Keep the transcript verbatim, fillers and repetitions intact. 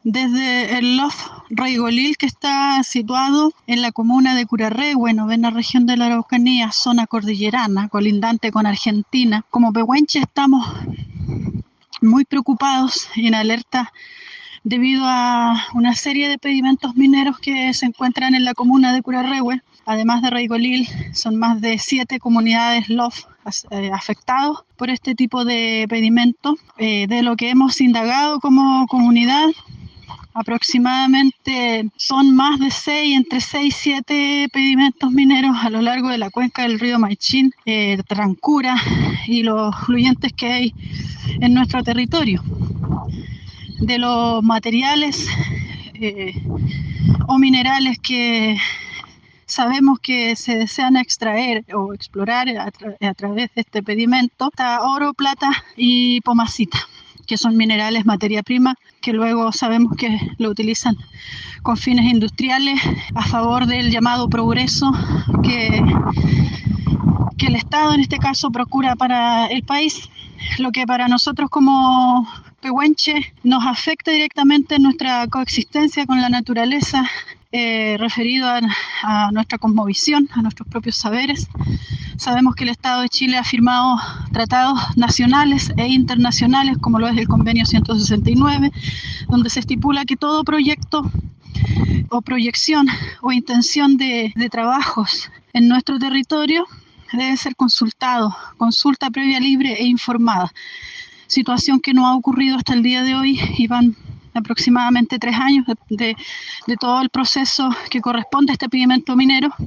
desde el Lof Raigolil, que está situado en la comuna de Curarrehue, novena región de la Araucanía, zona cordillerana, colindante con Argentina. Como pehuenche estamos muy preocupados y en alerta debido a una serie de pedimentos mineros que se encuentran en la comuna de Curarrehue. Además de Raigolil, son más de siete comunidades Lof eh, afectados por este tipo de pedimento. Eh, de lo que hemos indagado como comunidad, aproximadamente son más de seis, entre seis y siete pedimentos mineros a lo largo de la cuenca del río Maichín, eh, Trancura y los fluyentes que hay en nuestro territorio. De los materiales eh, o minerales que sabemos que se desean extraer o explorar a, tra a través de este pedimento, está oro, plata y pomacita, que son minerales, materia prima, que luego sabemos que lo utilizan con fines industriales a favor del llamado progreso que, que el Estado en este caso procura para el país, lo que para nosotros como pehuenche nos afecta directamente en nuestra coexistencia con la naturaleza, eh, referido a, a nuestra cosmovisión, a nuestros propios saberes. Sabemos que el Estado de Chile ha firmado tratados nacionales e internacionales, como lo es el Convenio ciento sesenta y nueve, donde se estipula que todo proyecto o proyección o intención de, de trabajos en nuestro territorio debe ser consultado, consulta previa, libre e informada. Situación que no ha ocurrido hasta el día de hoy y van aproximadamente tres años de, de, de todo el proceso que corresponde a este pedimento minero.